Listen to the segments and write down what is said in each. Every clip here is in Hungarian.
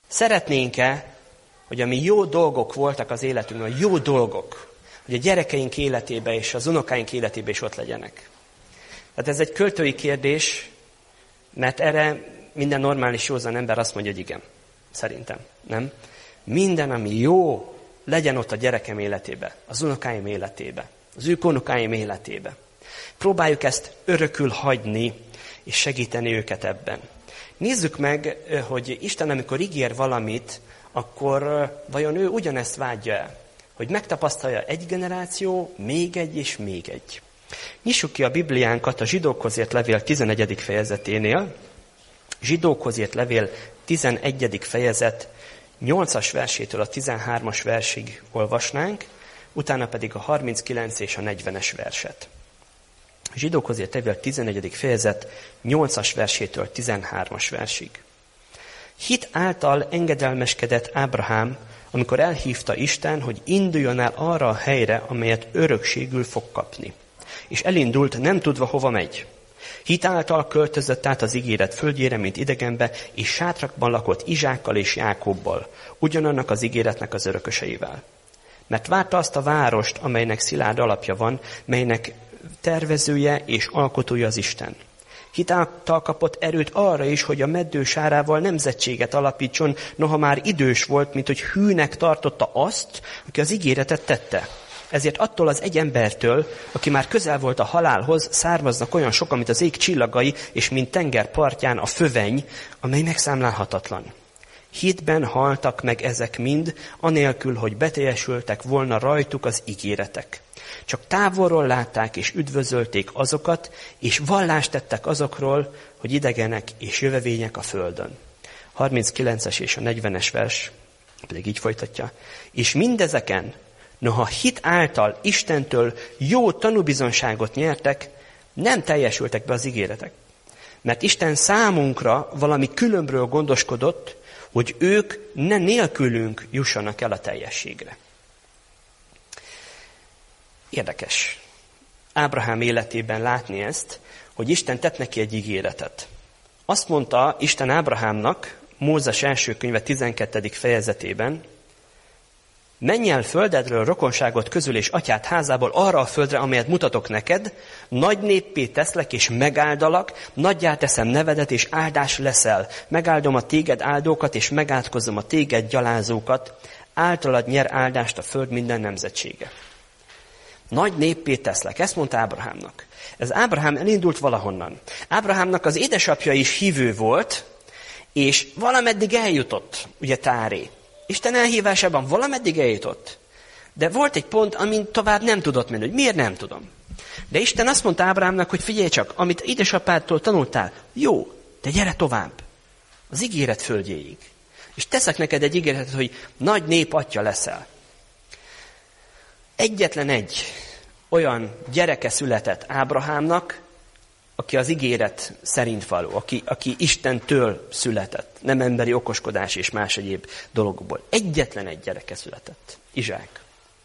Szeretnénk-e, hogy ami jó dolgok voltak az életünkben, jó dolgok, hogy a gyerekeink életébe és az unokáink életébe is ott legyenek? Tehát ez egy költői kérdés, mert erre minden normális, józan ember azt mondja, hogy igen. Szerintem, nem? Minden, ami jó, legyen ott a gyerekem életébe, az unokáim életébe, az ők unokáim életébe. Próbáljuk ezt örökül hagyni, és segíteni őket ebben. Nézzük meg, hogy Isten, amikor ígér valamit, akkor vajon ő ugyanezt vágyja el, hogy megtapasztalja egy generáció, még egy és még egy. Nyissuk ki a Bibliánkat a Zsidókhoz írt levél 11. fejezeténél. Zsidókhoz írt levél 11. fejezet 8-as versétől a 13-as versig olvasnánk, utána pedig a 39 és a 40-es verset. Zsidókhoz írt levél 11. fejezet 8-as versétől 13-as versig. Hit által engedelmeskedett Ábrahám, amikor elhívta Isten, hogy induljon el arra a helyre, amelyet örökségül fog kapni. És elindult, nem tudva, hova megy. Hit által költözött át az ígéret földjére, mint idegenbe, és sátrakban lakott Izsákkal és Jákobbal, ugyanannak az ígéretnek az örököseivel. Mert várta azt a várost, amelynek szilárd alapja van, melynek tervezője és alkotója az Isten. Hit által kapott erőt arra is, hogy a meddő sárával nemzetséget alapítson, noha már idős volt, mint hogy hűnek tartotta azt, aki az ígéretet tette. Ezért attól az egy embertől, aki már közel volt a halálhoz, származnak olyan sokan, mint az ég csillagai, és mint tenger partján a föveny, amely megszámlálhatatlan. Hitben haltak meg ezek mind, anélkül, hogy beteljesültek volna rajtuk az ígéretek. Csak távolról látták és üdvözölték azokat, és vallást tettek azokról, hogy idegenek és jövevények a földön. 39-es és a 40-es vers pedig így folytatja. És mindezeken, noha hit által Istentől jó tanúbizonyságot nyertek, nem teljesültek be az ígéretek. Mert Isten számunkra valami különbről gondoskodott, hogy ők ne nélkülünk jussanak el a teljességre. Érdekes Ábrahám életében látni ezt, hogy Isten tett neki egy ígéretet. Azt mondta Isten Ábrahámnak, Mózes első könyve 12. fejezetében, menj el földedről, rokonságot közül és atyád házából arra a földre, amelyet mutatok neked, nagy néppé teszlek és megáldalak, nagyjá teszem nevedet és áldás leszel. Megáldom a téged áldókat és megátkozom a téged gyalázókat, általad nyer áldást a föld minden nemzetsége. Nagy néppé teszlek, ezt mondta Ábrahámnak. Ez Ábrahám elindult valahonnan. Ábrahámnak az édesapja is hívő volt, és valameddig eljutott, ugye Táré. Isten elhívásában valameddig eljutott. De volt egy pont, amin tovább nem tudott menni, hogy miért nem tudom. De Isten azt mondta Ábrahámnak, hogy figyelj csak, amit édesapádtól tanultál, jó, de gyere tovább. Az ígéret földjéig. És teszek neked egy ígéretet, hogy nagy nép atya leszel. Egyetlen egy olyan gyereke született Ábrahámnak, aki az ígéret szerint való, aki Istentől született, nem emberi okoskodás és más egyéb dologból. Egyetlen egy gyereke született, Izsák.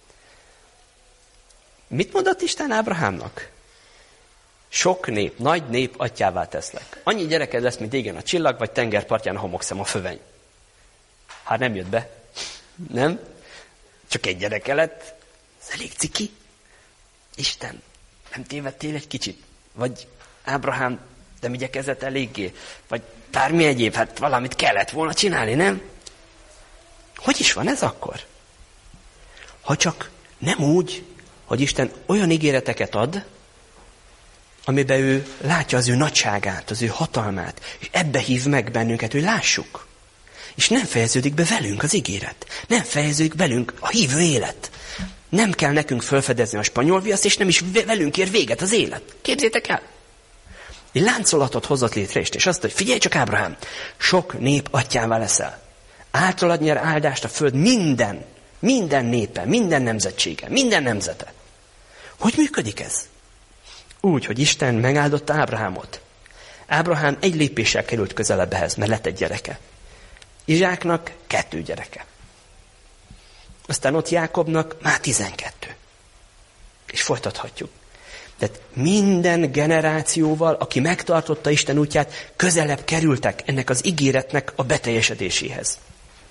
Mit mondott Isten Ábrahámnak? Sok nép, nagy nép atyává teszlek. Annyi gyereked lesz, mint égen a csillag, vagy tengerpartján a homokszem, a föveny. Hát nem jött be. Nem? Csak egy gyereke lett. Ez elég ciki. Isten, nem tévedtél egy kicsit? Vagy Ábrahám, nem igyekezett eléggé? Vagy bármi egyéb, hát valamit kellett volna csinálni, nem? Hogy is van ez akkor? Ha csak nem úgy, hogy Isten olyan ígéreteket ad, amiben ő látja az ő nagyságát, az ő hatalmát, és ebbe hív meg bennünket, hogy lássuk. És nem fejeződik be velünk az ígéret. Nem fejeződik velünk a hívő élet. Nem kell nekünk felfedezni a spanyol viaszt, és nem is velünk ér véget az élet. Képzétek el! Egy láncolatot hozott létre, és azt, hogy figyelj csak Ábrahám, sok nép atyává leszel. Általad nyer áldást a föld minden népe, minden nemzetsége, minden nemzete. Hogy működik ez? Úgy, hogy Isten megáldotta Ábrahámot. Ábrahám egy lépéssel került közelebb ehhez, mert lett egy gyereke. Izsáknak 2 gyereke. Aztán ott Jákobnak már 12. És folytathatjuk. Tehát minden generációval, aki megtartotta Isten útját, közelebb kerültek ennek az ígéretnek a beteljesedéséhez.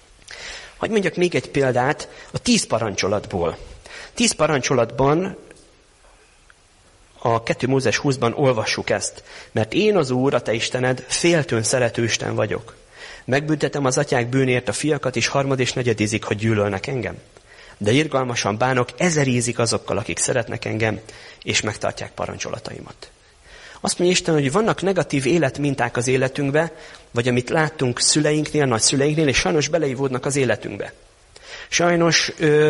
Hogy mondjak még egy példát a 10 parancsolatból. 10 parancsolatban a 2 Mózes 20-ban olvassuk ezt. Mert én az Úr, a te Istened, féltőn szerető Isten vagyok. Megbüntetem az atyák bűnért a fiakat, és harmad és negyedízig, hogy gyűlölnek engem. De irgalmasan bánok 1000 ízig azokkal, akik szeretnek engem, és megtartják parancsolataimat. Azt mondja Isten, hogy vannak negatív életminták az életünkbe, vagy amit láttunk szüleinknél, nagyszüleinknél, és sajnos beleivódnak az életünkbe. Sajnos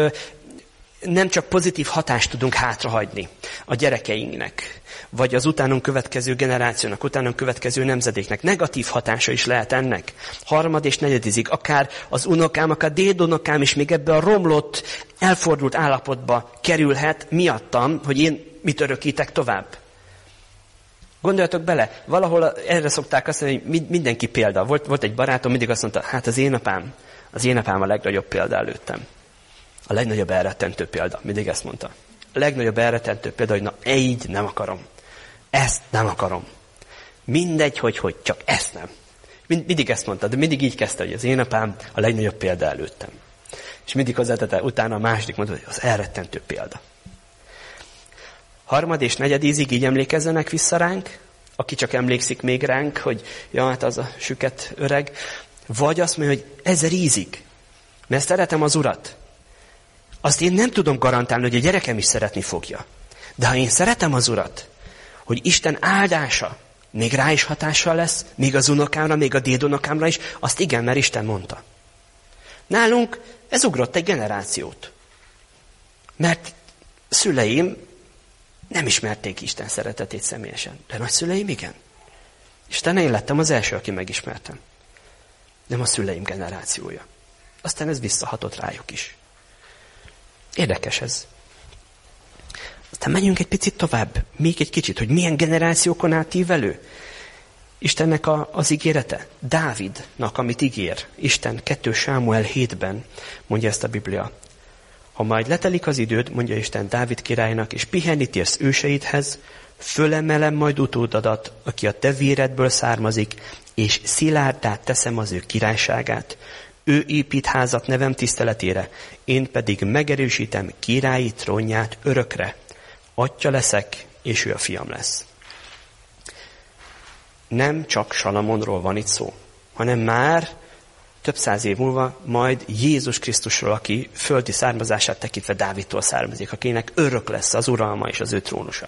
nem csak pozitív hatást tudunk hátrahagyni a gyerekeinknek, vagy az utánunk következő generációnak, utánunk következő nemzedéknek. Negatív hatása is lehet ennek. Harmad és negyedizig, akár az unokám, akár dédunokám is még ebbe a romlott, elfordult állapotba kerülhet miattam, hogy én mit örökítek tovább. Gondoljatok bele, valahol erre szokták azt mondani, hogy mindenki példa. Volt egy barátom, mindig azt mondta, hát az én apám a legnagyobb példa előttem. A legnagyobb elrettentő példa. Mindig ezt mondta. A legnagyobb elrettentő példa, hogy na, így nem akarom. Ezt nem akarom. Mindegy, hogy csak ezt nem. Mindig ezt mondta, de mindig így kezdte, hogy az én apám a legnagyobb példa előttem. És mindig hozzátette, utána a második mondta, hogy az elrettentő példa. Harmad és negyedízig így emlékezzenek vissza ránk, aki csak emlékszik még ránk, hogy ja, hát az a süket öreg. Vagy azt mondja, hogy 1000 ízig. Mert szeretem az Urat. Azt én nem tudom garantálni, hogy a gyerekem is szeretni fogja. De ha én szeretem az Urat, hogy Isten áldása még rá is hatással lesz, még az unokámra, még a dédunokámra is, azt igen, mert Isten mondta. Nálunk ez ugrott egy generációt. Mert szüleim nem ismerték Isten szeretetét személyesen. De nagyszüleim igen. Isten én lettem az első, aki megismertem. Nem a szüleim generációja. Aztán ez visszahatott rájuk is. Érdekes ez. Aztán menjünk egy picit tovább, még egy kicsit, hogy milyen generációkon átívelő. Istennek az ígérete, Dávidnak, amit ígér. Isten 2 Sámuel 7-ben mondja ezt a Biblia. Ha majd letelik az időd, mondja Isten Dávid királynak, és pihenni térsz őseidhez, fölemelem majd utódadat, aki a te véredből származik, és szilárdá teszem az ő királyságát. Ő épít házat nevem tiszteletére, én pedig megerősítem királyi trónját örökre. Atya leszek, és ő a fiam lesz. Nem csak Salamonról van itt szó, hanem már több száz év múlva majd Jézus Krisztusról, aki földi származását tekintve Dávidtól származik, akinek örök lesz az uralma és az ő trónusa.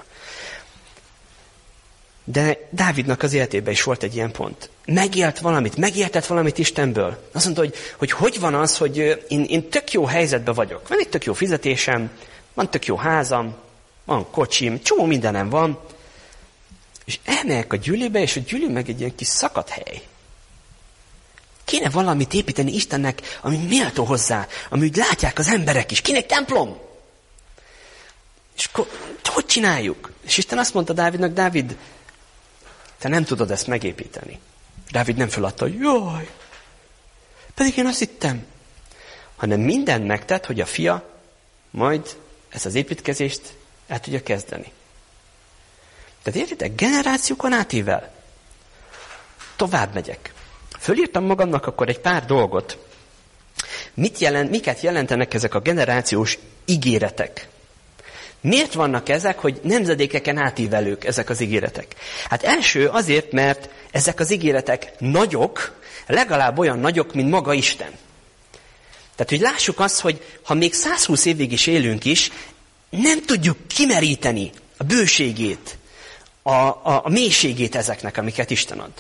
De Dávidnak az életében is volt egy ilyen pont. Megértett valamit Istenből. Azt mondta, hogy van az, hogy én tök jó helyzetben vagyok. Van egy tök jó fizetésem, van tök jó házam, van kocsim, csomó mindenem van. És elmegyek a gyűlibe, és a gyűli meg egy ilyen kis szakadt hely. Kéne valamit építeni Istennek, ami méltó hozzá, ami úgy látják az emberek is. Kéne egy templom. És akkor hogy csináljuk? És Isten azt mondta Dávidnak, Dávid, te nem tudod ezt megépíteni. Dávid nem feladta, hogy jaj, pedig én azt hittem. Hanem mindent megtett, hogy a fia majd ezt az építkezést el tudja kezdeni. Tehát értitek, generációkon átível. Tovább megyek. Fölírtam magamnak akkor egy pár dolgot. Miket jelentenek ezek a generációs ígéretek? Miért vannak ezek, hogy nemzedékeken átívelők ezek az ígéretek? Hát első azért, mert ezek az ígéretek nagyok, legalább olyan nagyok, mint maga Isten. Tehát, hogy lássuk azt, hogy ha még 120 évig is élünk is, nem tudjuk kimeríteni a bőségét, a mélységét ezeknek, amiket Isten ad.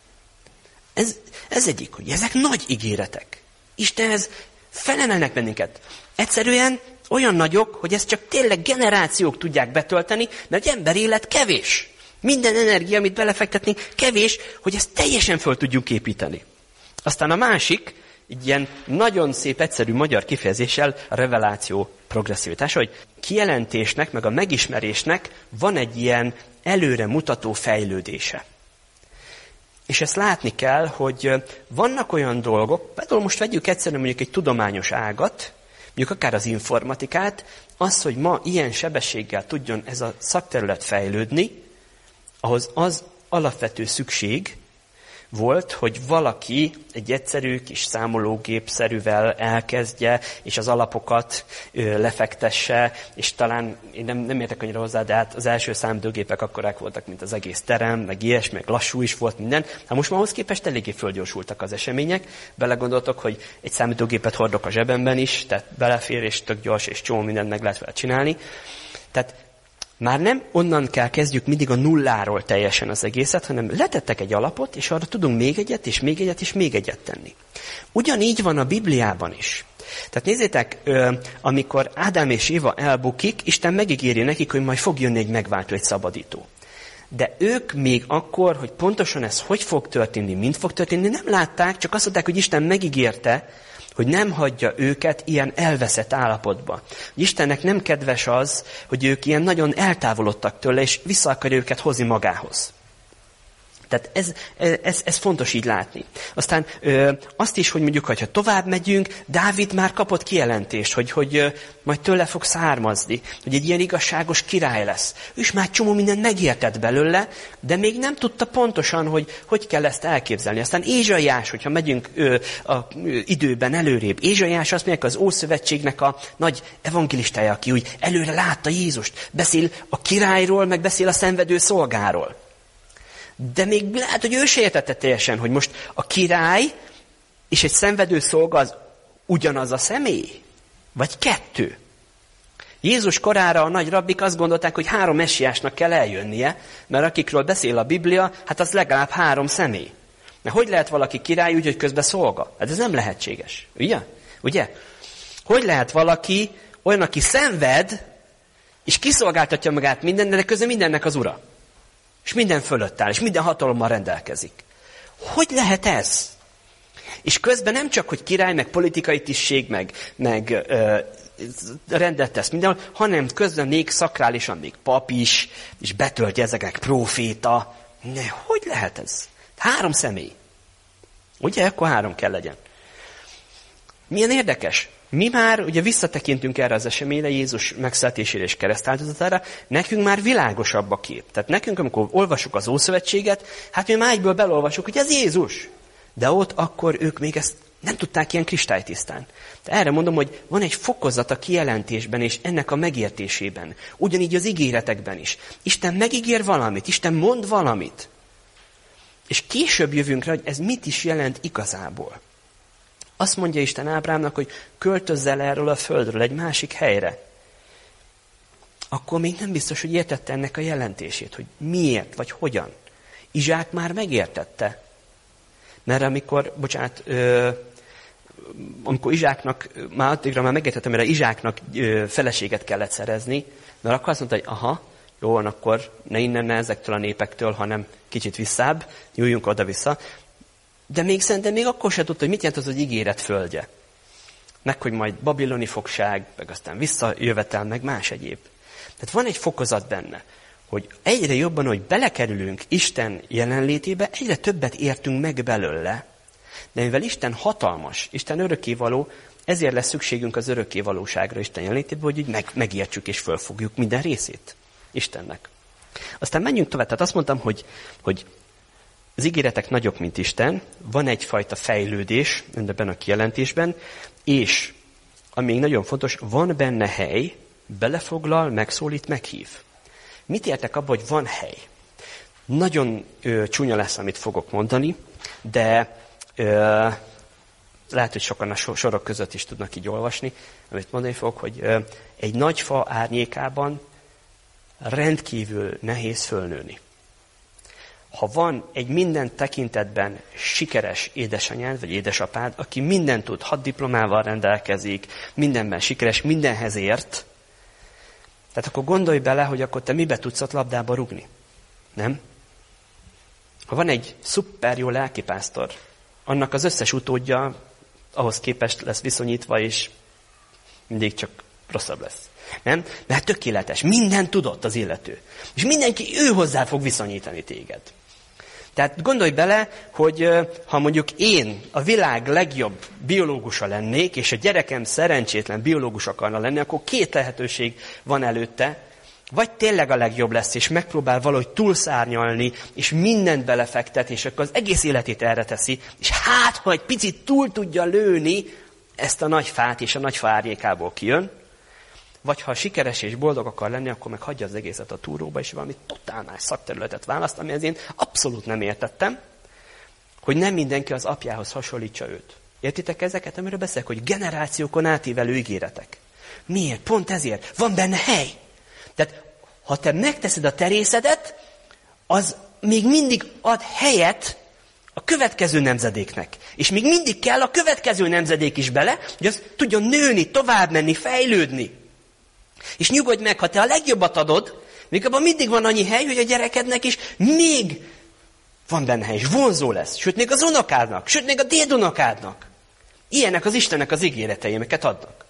Ez egyik, hogy ezek nagy ígéretek. Istenhez felemelnek bennünket. Egyszerűen olyan nagyok, hogy ezt csak tényleg generációk tudják betölteni, mert egy ember élet kevés. Minden energia, amit belefektetnénk, kevés, hogy ezt teljesen föl tudjuk építeni. Aztán a másik, egy ilyen nagyon szép, egyszerű magyar kifejezéssel a reveláció progresszivitása, hogy kijelentésnek, meg a megismerésnek van egy ilyen előre mutató fejlődése. És ezt látni kell, hogy vannak olyan dolgok, például most vegyük egyszerűen mondjuk egy tudományos ágat, mondjuk akár az informatikát, az, hogy ma ilyen sebességgel tudjon ez a szakterület fejlődni, ahhoz az alapvető szükség, volt, hogy valaki egy egyszerű kis számológépszerűvel elkezdje, és az alapokat lefektesse, és talán, én nem értek annyira hozzá, de hát az első számítógépek akkorák voltak, mint az egész terem, meg ilyesmi, meg lassú is volt minden. Hát most már ahhoz képest eléggé fölgyorsultak az események. Belegondoltok, hogy egy számítógépet hordok a zsebemben is, tehát belefér, és tök gyors, és csomó mindent meg lehet vele csinálni. Tehát már nem onnan kell kezdjük mindig a nulláról teljesen az egészet, hanem letettek egy alapot, és arra tudunk még egyet, és még egyet, és még egyet tenni. Ugyanígy van a Bibliában is. Tehát nézzétek, amikor Ádám és Éva elbukik, Isten megígéri nekik, hogy majd fog jönni egy megváltó, egy szabadító. De ők még akkor, hogy pontosan ez hogy fog történni, mint fog történni, nem látták, csak azt mondták, hogy Isten megígérte, hogy nem hagyja őket ilyen elveszett állapotba. Istennek nem kedves az, hogy ők ilyen nagyon eltávolodtak tőle, és vissza akarja őket hozni magához. Tehát ez fontos így látni. Aztán azt is, hogy mondjuk, ha tovább megyünk, Dávid már kapott kijelentést, hogy majd tőle fog származni, hogy egy ilyen igazságos király lesz. Ő is már csomó mindent megértett belőle, de még nem tudta pontosan, hogy kell ezt elképzelni. Aztán Ézsaiás, hogyha megyünk időben előrébb, Ézsaiás azt mondja, az Ószövetségnek a nagy evangelistája, aki úgy előre látta Jézust, beszél a királyról, meg beszél a szenvedő szolgáról. De még lehet, hogy ő se értette teljesen, hogy most a király és egy szenvedő szolga az ugyanaz a személy? Vagy kettő? Jézus korára a nagy rabbik azt gondolták, hogy 3 messiásnak kell eljönnie, mert akikről beszél a Biblia, hát az legalább 3 személy. Mert hogy lehet valaki király úgy, hogy közben szolga? Hát ez nem lehetséges. Ugye? Hogy lehet valaki olyan, aki szenved, és kiszolgáltatja magát minden, de közben mindennek az ura? És minden fölött áll, és minden hatalommal rendelkezik. Hogy lehet ez? És közben nem csak, hogy király, meg politikai tisztség, meg rendet tesz mindenhol, hanem közben még szakrálisan, még pap is, és betöltje ezeknek próféta. Hogy lehet ez? 3 személy. Ugye, akkor 3 kell legyen. Milyen érdekes. Mi már ugye visszatekintünk erre az eseményre, Jézus megszületésére és keresztáldozatára, nekünk már világosabb a kép. Tehát nekünk, amikor olvasjuk az Ószövetséget, hát mi már egyből belolvasjuk, hogy ez Jézus. De ott akkor ők még ezt nem tudták ilyen kristálytisztán. De erre mondom, hogy van egy fokozat a kijelentésben és ennek a megértésében. Ugyanígy az ígéretekben is. Isten megígér valamit, Isten mond valamit. És később jövünk rá, hogy ez mit is jelent igazából. Azt mondja Isten Ábrámnak, hogy költözz el erről a földről egy másik helyre. Akkor még nem biztos, hogy értette ennek a jelentését, hogy miért, vagy hogyan. Izsák már megértette. Mert amikor Izsáknak, már addigra már megértettem, mert Izsáknak feleséget kellett szerezni, mert akkor azt mondta, hogy aha, jó van, akkor ne innen, ne ezektől a népektől, hanem kicsit visszább, nyúljunk oda-vissza. De még szerintem még akkor sem tudta, hogy mit jelent az, hogy ígéret földje. Meg, hogy majd babiloni fogság, meg aztán visszajövetel, meg más egyéb. Tehát van egy fokozat benne, hogy egyre jobban, hogy belekerülünk Isten jelenlétébe, egyre többet értünk meg belőle, de mivel Isten hatalmas, Isten örökkévaló, ezért lesz szükségünk az örökkévalóságra Isten jelenlétébe, hogy így megértsük és fölfogjuk minden részét Istennek. Aztán menjünk tovább. Tehát azt mondtam, hogy az ígéretek nagyok, mint Isten, van egyfajta fejlődés ebben a kijelentésben, és, ami még nagyon fontos, van benne hely, belefoglal, megszólít, meghív. Mit értek abban, hogy van hely? Nagyon csúnya lesz, amit fogok mondani, de lehet, hogy sokan a sorok között is tudnak így olvasni, amit mondani fogok, hogy egy nagy fa árnyékában rendkívül nehéz fölnőni. Ha van egy minden tekintetben sikeres édesanyád, vagy édesapád, aki mindent tud, 6 diplomával rendelkezik, mindenben sikeres, mindenhez ért, tehát akkor gondolj bele, hogy akkor te mibe tudsz ott labdába rugni. Nem? Ha van egy szuper jó lelkipásztor, annak az összes utódja ahhoz képest lesz viszonyítva, és mindig csak rosszabb lesz. Nem? Mert tökéletes, mindent tudott az illető. És mindenki ő hozzá fog viszonyítani téged. Tehát gondolj bele, hogy ha mondjuk én a világ legjobb biológusa lennék, és a gyerekem szerencsétlen biológus akarna lenni, akkor 2 lehetőség van előtte, Vagy tényleg a legjobb lesz, és megpróbál valahogy túlszárnyalni, és mindent belefektet, és akkor az egész életét erre teszi, és hát, ha egy picit túl tudja lőni ezt a nagy fát, és a nagy fa árnyékából kijön, vagy ha sikeres és boldog akar lenni, akkor meg hagyja az egészet a túróba, és valami totál más szakterületet választ, amihez én abszolút nem értettem, hogy nem mindenki az apjához hasonlítsa őt. Értitek ezeket, amiről beszélek, hogy generációkon átívelő ígéretek. Miért? Pont ezért. Van benne hely. Tehát, ha te megteszed a terészedet, az még mindig ad helyet a következő nemzedéknek. És még mindig kell a következő nemzedék is bele, hogy az tudjon nőni, tovább menni, fejlődni. És nyugodj meg, ha te a legjobbat adod, még abban mindig van annyi hely, hogy a gyerekednek is még van benne hely, és vonzó lesz. Sőt, még az unokádnak, sőt, még a dédunokádnak. Ilyenek az Istennek az ígéretei, amiket adnak.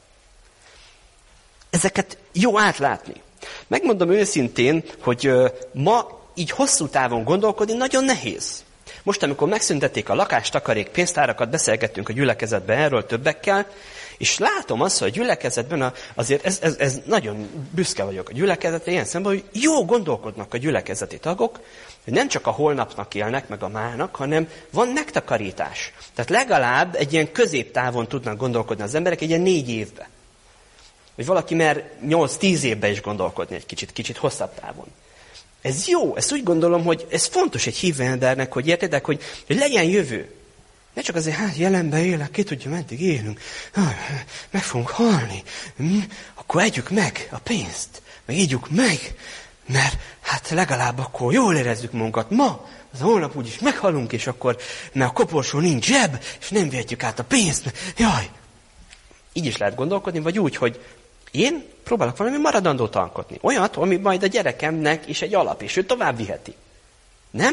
Ezeket jó átlátni. Megmondom őszintén, hogy ma így hosszú távon gondolkodni nagyon nehéz. Most, amikor megszüntették a lakástakarék pénztárakat, beszélgettünk a gyülekezetben erről többekkel, és látom azt, hogy a gyülekezetben azért ez nagyon büszke vagyok a gyülekezetre, ilyen szemben, hogy jó gondolkodnak a gyülekezeti tagok, hogy nem csak a holnapnak élnek, meg a mának, hanem van megtakarítás. Tehát legalább egy ilyen középtávon tudnak gondolkodni az emberek, egy ilyen 4 évben. Vagy valaki mer 8-10 évben is gondolkodni egy kicsit hosszabb távon. Ez jó, ezt úgy gondolom, hogy ez fontos egy hívő embernek, hogy értedek, hogy legyen jövő. Ne csak azért, hát jelenben élek, ki tudja, meddig élünk. Meg fogunk halni. Akkor együk meg a pénzt. Meg ígyük meg. Mert hát legalább akkor jól érezzük magunkat ma. Az holnap úgyis meghalunk, és akkor, mert a koporsó nincs zseb, és nem vihetjük át a pénzt. Jaj! Így is lehet gondolkodni, vagy úgy, hogy én próbálok valami maradandót alkotni. Olyat, ami majd a gyerekemnek is egy alap, és ő tovább viheti. Nem?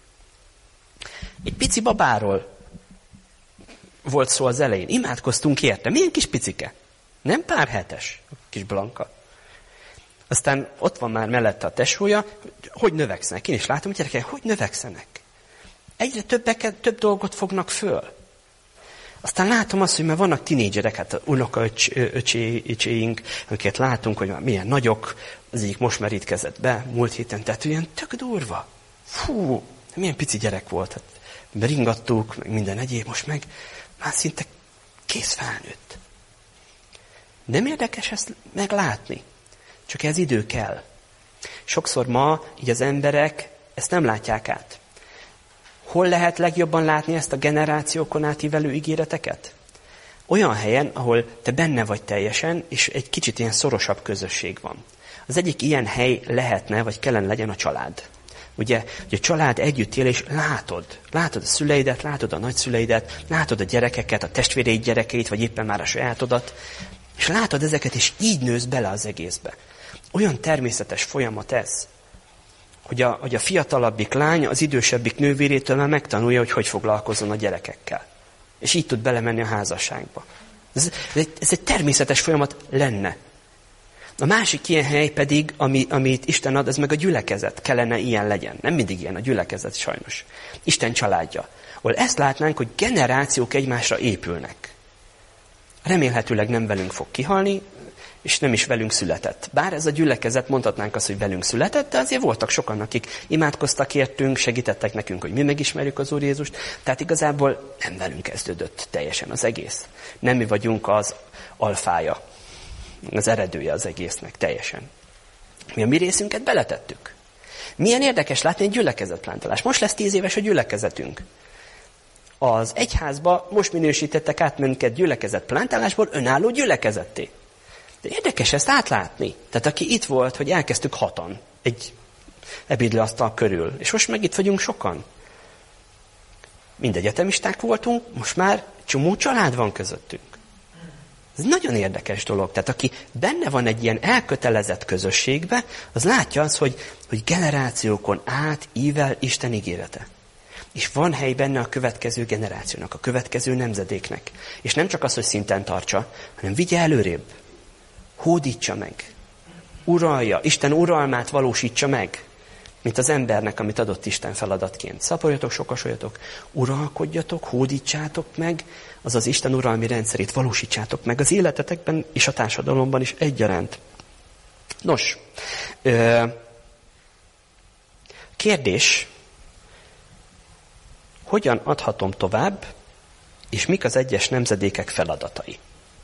Egy pici babáról volt szó az elején. Imádkoztunk érte. Milyen kis picike? Nem pár hetes, kis Blanka. Aztán ott van már mellette a tesója, hogy növekszenek. Én is látom, hogy gyerekek, hogy növekszenek. Egyre több dolgot fognak föl. Aztán látom azt, hogy már vannak tinédzserek, hát unokaöcséink, amiket látunk, hogy milyen nagyok, az egyik most merítkezett be, múlt héten, tehát ilyen tök durva. Fú, milyen pici gyerek volt. Hát beringattuk, meg minden egyéb, most meg már szinte kész felnőtt. Nem érdekes ezt meglátni, csak ez idő kell. Sokszor ma így az emberek ezt nem látják át. Hol lehet legjobban látni ezt a generációkon átívelő ígéreteket? Olyan helyen, ahol te benne vagy teljesen, és egy kicsit ilyen szorosabb közösség van. Az egyik ilyen hely lehetne, vagy kellene legyen a család. Ugye, hogy a család együtt él, és látod a szüleidet, látod a nagyszüleidet, látod a gyerekeket, a testvéreid gyerekeit, vagy éppen már a sajátodat, és látod ezeket, és így nősz bele az egészbe. Olyan természetes folyamat ez, hogy a fiatalabbik lány az idősebbik nővérétől már megtanulja, hogy foglalkozzon a gyerekekkel. És így tud belemenni a házasságba. Ez egy természetes folyamat lenne. A másik ilyen hely pedig, amit Isten ad, ez meg a gyülekezet. Kellene ilyen legyen. Nem mindig ilyen a gyülekezet, sajnos. Isten családja. Ahol ezt látnánk, hogy generációk egymásra épülnek. Remélhetőleg nem velünk fog kihalni, és nem is velünk született. Bár ez a gyülekezet, mondhatnánk azt, hogy velünk született, de azért voltak sokan, akik imádkoztak értünk, segítettek nekünk, hogy mi megismerjük az Úr Jézust. Tehát igazából nem velünk kezdődött teljesen az egész. Nem mi vagyunk az alfája, az eredője az egésznek teljesen. Mi a mi részünket beletettük. Milyen érdekes látni egy gyülekezetplántolás. Most lesz 10 éves a gyülekezetünk. Az egyházba most minősítettek át minket gyülekezetplántálásból önálló gyülekezetté. De érdekes ezt átlátni. Tehát aki itt volt, hogy elkezdtük 6-an egy ebédlőasztal körül, és most meg itt vagyunk sokan. Mind egyetemisták voltunk, most már csomó család van közöttünk. Ez nagyon érdekes dolog. Tehát aki benne van egy ilyen elkötelezett közösségbe, az látja azt, hogy generációkon át ível Isten ígérete. És van hely benne a következő generációnak, a következő nemzedéknek. És nem csak az, hogy szinten tartsa, hanem vigye előrébb. Hódítsa meg. Uralja. Isten uralmát valósítsa meg. Mint az embernek, amit adott Isten feladatként. Szaporjatok, sokasoljatok, uralkodjatok, hódítsátok meg, azaz Isten uralmi rendszerét valósítsátok meg az életetekben és a társadalomban is egyaránt. Nos, kérdés, hogyan adhatom tovább, és mik az egyes nemzedékek feladatai?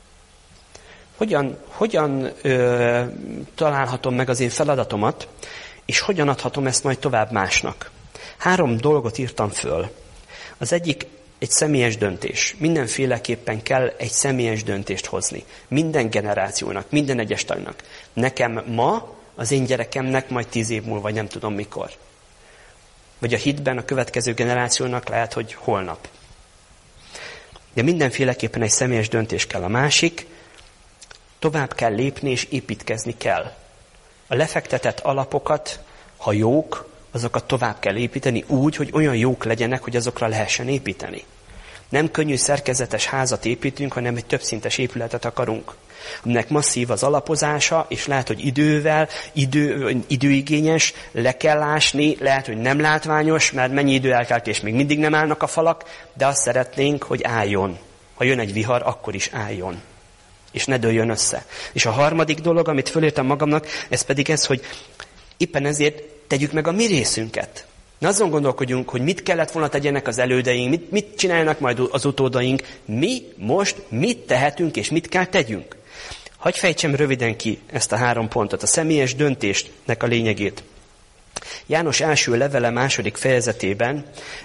Hogyan találhatom meg az én feladatomat, és hogyan adhatom ezt majd tovább másnak? 3 dolgot írtam föl. Az egyik egy személyes döntés. Mindenféleképpen kell egy személyes döntést hozni. Minden generációnak, minden egyes tagnak. Nekem ma, az én gyerekemnek majd 10 év múlva, vagy nem tudom mikor. Vagy a hitben a következő generációnak lehet, hogy holnap. De mindenféleképpen egy személyes döntés kell. A másik, tovább kell lépni és építkezni kell. A lefektetett alapokat, ha jók, azokat tovább kell építeni úgy, hogy olyan jók legyenek, hogy azokra lehessen építeni. Nem könnyű szerkezetes házat építünk, hanem egy többszintes épületet akarunk, aminek masszív az alapozása, és lehet, hogy időigényes, le kell ásni, lehet, hogy nem látványos, mert mennyi idő eltelt, és még mindig nem állnak a falak, de azt szeretnénk, hogy álljon. Ha jön egy vihar, akkor is álljon. És ne dőljön össze. És a harmadik dolog, amit fölírtam magamnak, ez pedig ez, hogy éppen ezért tegyük meg a mi részünket. Ne azon gondolkodjunk, hogy mit kellett volna tegyenek az elődeink, mit csinálnak majd az utódaink. Mi most mit tehetünk és mit kell tegyünk. Hadd fejtsem röviden ki ezt a 3 pontot, a személyes döntésnek a lényegét. János első levele 2. fejezetében,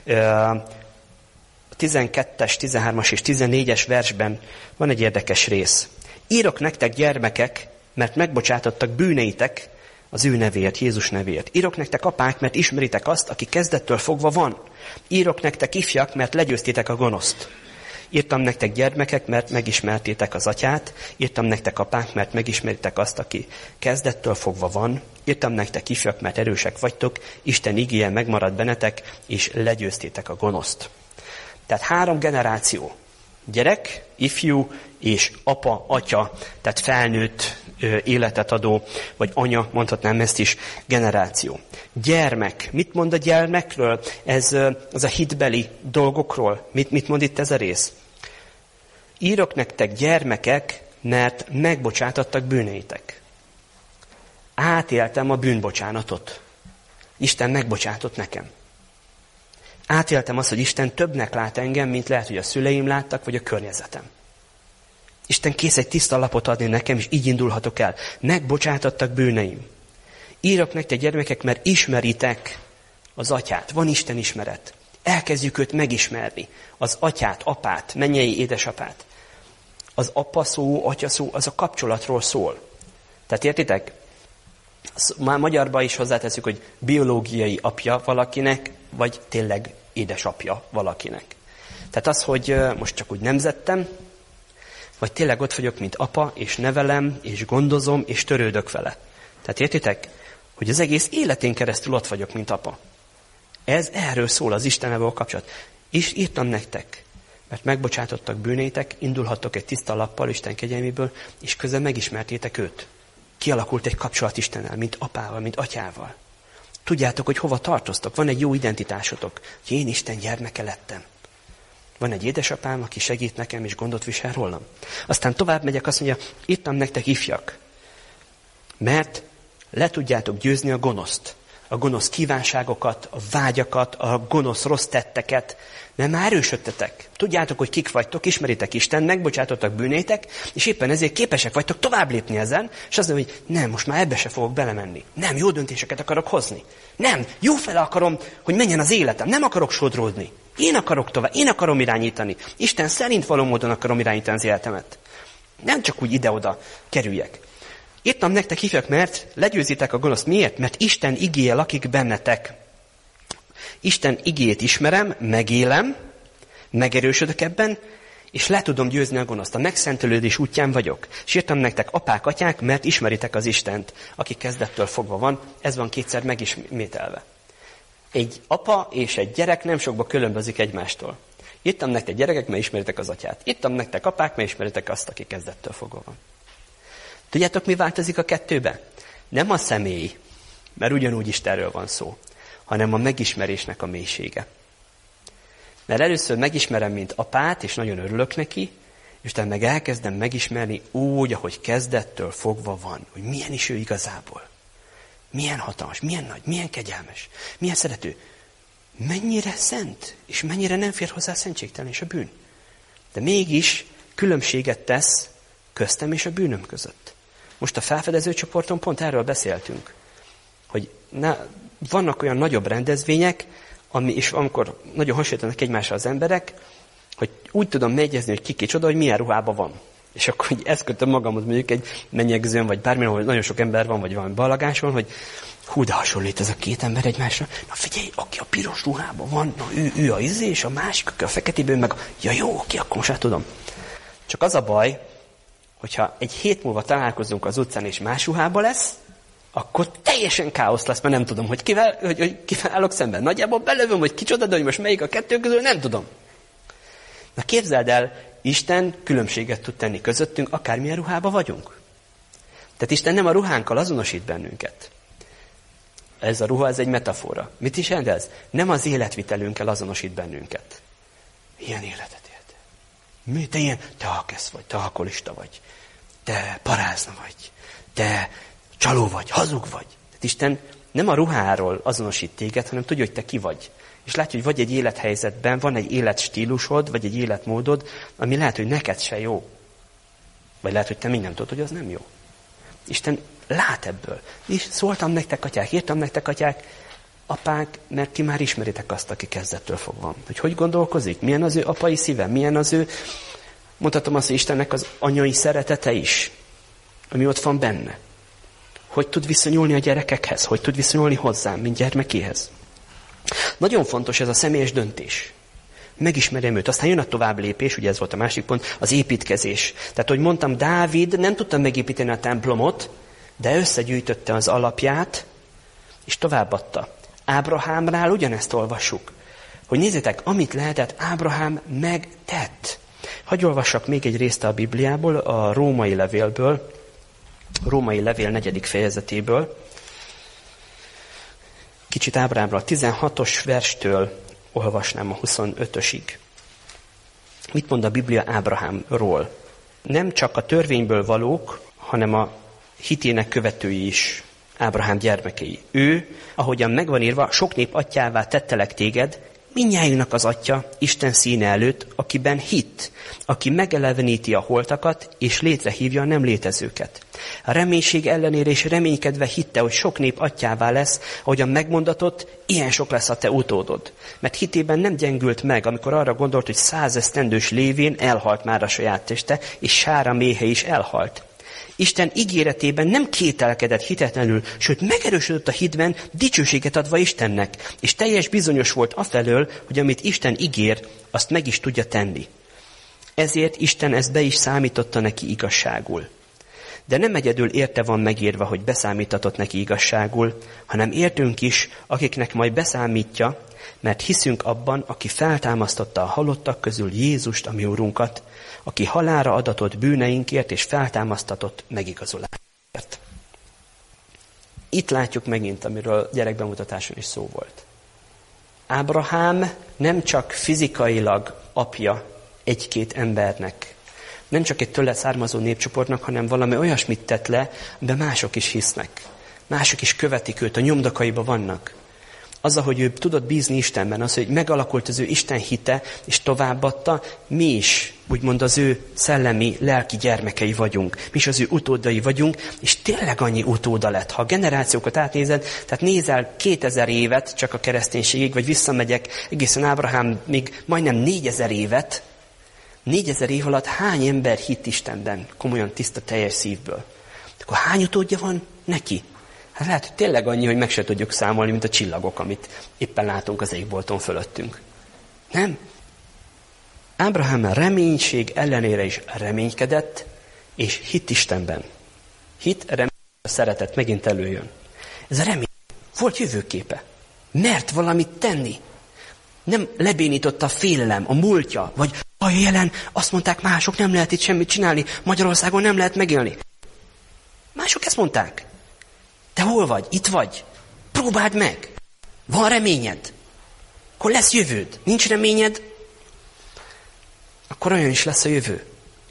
12-es, 13-as és 14-es versben van egy érdekes rész. Írok nektek, gyermekek, mert megbocsátottak bűneitek az ő nevéért, Jézus nevéért. Írok nektek, apák, mert ismeritek azt, aki kezdettől fogva van. Írok nektek, ifjak, mert legyőztétek a gonoszt. Írtam nektek, gyermekek, mert megismertétek az atyát. Írtam nektek, apák, mert megismeritek azt, aki kezdettől fogva van. Írtam nektek, ifjak, mert erősek vagytok. Isten igéje megmarad bennetek, és legyőztétek a gonoszt. Tehát 3 generáció. Gyerek, ifjú és apa, atya, tehát felnőtt életet adó, vagy anya, mondhatnám ezt is, generáció. Gyermek. Mit mond a gyermekről? Ez a hitbeli dolgokról. Mit mond itt ez a rész? Írok nektek, gyermekek, mert megbocsátattak bűneitek. Átéltem a bűnbocsánatot. Isten megbocsátott nekem. Átéltem azt, hogy Isten többnek lát engem, mint lehet, hogy a szüleim láttak, vagy a környezetem. Isten kész egy tiszta lapot adni nekem, és így indulhatok el. Megbocsátattak bűneim. Írok nektek, gyermekek, mert ismeritek az atyát. Van Isten ismeret. Elkezdjük őt megismerni. Az atyát, apát, mennyei édesapát. Az apa szó, atya szó, az a kapcsolatról szól. Tehát értitek? Már magyarban is hozzáteszünk, hogy biológiai apja valakinek, vagy tényleg édesapja valakinek. Tehát az, hogy most csak úgy nemzettem, vagy tényleg ott vagyok, mint apa, és nevelem, és gondozom, és törődök vele. Tehát értitek, hogy az egész életén keresztül ott vagyok, mint apa. Ez erről szól az Istennel való kapcsolat. És írtam nektek, mert megbocsátottak bűnétek, indulhattok egy tiszta lappal Isten kegyelméből, és közben megismertétek őt. Kialakult egy kapcsolat Istennel, mint apával, mint atyával. Tudjátok, hogy hova tartoztok, van egy jó identitásotok, hogy én Isten gyermeke lettem. Van egy édesapám, aki segít nekem, és gondot visel rólam. Aztán tovább megyek, azt mondja, írtam nektek, ifjak, mert le tudjátok győzni a gonoszt. A gonosz kívánságokat, a vágyakat, a gonosz rossz tetteket, mert már erősödtetek. Tudjátok, hogy kik vagytok, ismeritek Isten, megbocsátottak bűnétek, és éppen ezért képesek vagytok tovább lépni ezen, és azt mondja, hogy nem, most már ebbe se fogok belemenni. Nem, jó döntéseket akarok hozni. Nem, jó fele akarom, hogy menjen az életem. Nem akarok sodródni. Én akarok tovább, én akarom irányítani. Isten szerint való módon akarom irányítani az életemet. Nem csak úgy ide-oda kerüljek. Írtam nektek, ifjak, mert legyőzitek a gonoszt. Miért? Mert Isten igéje lakik bennetek. Isten igéjét ismerem, megélem, megerősödök ebben, és le tudom győzni a gonoszt. A megszentelődés útján vagyok. És írtam nektek, apák, atyák, mert ismeritek az Istent, aki kezdettől fogva van. Ez van 2-szer megismételve. Egy apa és egy gyerek nem sokba különbözik egymástól. Írtam nektek, gyerekek, mert ismeritek az atyát. Írtam nektek, apák, mert ismeritek azt, aki kezdettől fogva van. Tudjátok, mi változik a kettőben? Nem a személy, mert ugyanúgy Istenről van szó, hanem a megismerésnek a mélysége. Mert először megismerem, mint apát, és nagyon örülök neki, Isten meg elkezdem megismerni úgy, ahogy kezdettől fogva van, hogy milyen is ő igazából. Milyen hatalmas, milyen nagy, milyen kegyelmes, milyen szerető. Mennyire szent, és mennyire nem fér hozzá a szentségtelen és a bűn. De mégis különbséget tesz köztem és a bűnöm között. Most a felfedező csoporton pont erről beszéltünk, hogy vannak olyan nagyobb rendezvények, és amikor nagyon hasonlítanak egymásra az emberek, hogy úgy tudom megjegyezni, hogy ki kicsoda, hogy milyen ruhában van. És akkor hogy ezt kötöm magamhoz mondjuk egy mennyegzőn, vagy bármilyen, ahol nagyon sok ember van, vagy valami balagáson, hogy hú, de hasonlít ez a két ember egymásra. Na figyelj, aki a piros ruhában van, na ő a izé, és a másik, aki a feketében, meg ja jó, oké, akkor most már tudom. Csak az a baj, hogyha egy hét múlva találkozunk az utcán, és más ruhában lesz, akkor teljesen káosz lesz, mert nem tudom, hogy kivel állok szemben. Nagyjából belövöm, hogy kicsoda, de hogy most melyik a kettő közül, nem tudom. Na képzeld el, Isten különbséget tud tenni közöttünk, akármilyen ruhában vagyunk. Tehát Isten nem a ruhánkkal azonosít bennünket. Ez a ruha, ez egy metafora. Mit is jelent ez? Nem az életvitelünkkel azonosít bennünket. Ilyen életet élt. Mi? Te ilyen? Te alkesz vagy, te alkoholista vagy, te parázna vagy, te csaló vagy, hazug vagy. Tehát Isten nem a ruháról azonosít téged, hanem tudja, hogy te ki vagy. És látja, hogy vagy egy élethelyzetben van egy életstílusod, vagy egy életmódod, ami lehet, hogy neked se jó. Vagy lehet, hogy te még nem tudod, hogy az nem jó. Isten lát ebből. És szóltam nektek, atyák, írtam nektek, atyák, apák, mert ti már ismeritek azt, aki kezdettől fogva. Hogy gondolkozik? Milyen az ő apai szíve? Milyen az ő, mondhatom azt, hogy Istennek az anyai szeretete is, ami ott van benne. Hogy tud viszonyulni a gyerekekhez? Hogy tud viszonyulni hozzám, mint gyermekéhez? Nagyon fontos ez a személyes döntés. Megismerjem őt. Aztán jön a tovább lépés, ugye ez volt a másik pont, az építkezés. Tehát, hogy mondtam, Dávid nem tudta megépíteni a templomot, de összegyűjtötte az alapját, és továbbadta. Ábrahámnál ugyanezt olvassuk, hogy nézzétek, amit lehetett, Ábrahám megtett. Hadd olvassak még egy részt a Bibliából, a római levélből, római levél 4. fejezetéből. Kicsit Ábrahámra a 16-os verstől olvasnám a 25-ösig. Mit mond a Biblia Ábrahámról? Nem csak a törvényből valók, hanem a hitének követői is, Ábrahám gyermekei. Ő, ahogyan megvan írva, sok nép atyává tettelek téged, mindnyájunknak az atya, Isten színe előtt, akiben hitt, aki megeleveníti a holtakat, és létrehívja a nem létezőket. A reménység ellenére és reménykedve hitte, hogy sok nép atyává lesz, ahogyan megmondatott, ilyen sok lesz a te utódod. Mert hitében nem gyengült meg, amikor arra gondolt, hogy 100 esztendős lévén elhalt már a saját teste, és Sára méhe is elhalt. Isten ígéretében nem kételkedett hitetlenül, sőt megerősödött a hitben, dicsőséget adva Istennek, és teljes bizonyos volt afelől, hogy amit Isten ígér, azt meg is tudja tenni. Ezért Isten ezt be is számította neki igazságul. De nem egyedül érte van megírva, hogy beszámítatott neki igazságul, hanem értünk is, akiknek majd beszámítja, mert hiszünk abban, aki feltámasztotta a halottak közül Jézust, a mi Urunkat, aki halálra adatott bűneinkért és feltámasztatott megigazolásért. Itt látjuk megint, amiről gyerekbemutatáson is szó volt. Ábrahám nem csak fizikailag apja egy-két embernek, nem csak egy tőle származó népcsoportnak, hanem valami olyasmit tett le, de mások is hisznek. Mások is követik őt, a nyomdokaiba vannak. Az, ahogy ő tudott bízni Istenben, az, hogy megalakult az ő Isten hite, és továbbadta, mi is, úgymond az ő szellemi, lelki gyermekei vagyunk. Mi is az ő utódai vagyunk, és tényleg annyi utóda lett. Ha a generációkat átnézed, tehát nézel 2000 évet csak a kereszténységig, vagy visszamegyek egészen Ábrahám még majdnem 4000 évet, 4000 év alatt hány ember hitt Istenben, komolyan tiszta, teljes szívből? Akkor hány utódja van neki? Hát lehet, hogy tényleg annyi, hogy meg se tudjuk számolni, mint a csillagok, amit éppen látunk az égbolton fölöttünk. Nem? Ábrahám reménység ellenére is reménykedett, és hitt Istenben. Hit, remény, szeretet megint előjön. Ez a remény volt jövőképe. Mert valamit tenni. Nem lebénította a félelem, a múltja, vagy a jelen, azt mondták mások, nem lehet itt semmit csinálni, Magyarországon nem lehet megélni. Mások ezt mondták. Te hol vagy? Itt vagy? Próbáld meg! Van reményed? Akkor lesz jövőd. Nincs reményed? Akkor olyan is lesz a jövő.